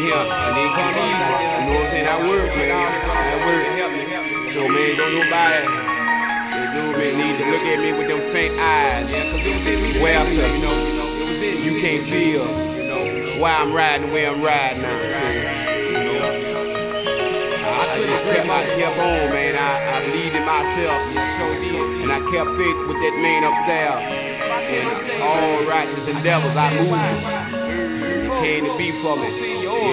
here, and they can't leave. You know what I'm saying? I work, man. I work. So, man, don't nobody, they do, man, need to look at me with them faint eyes. Well, you can't feel why I'm riding the way I'm riding now. I just kept on, man. I believed in myself, and I kept faith with that man upstairs. And all righteous endeavors I moved came to be for me.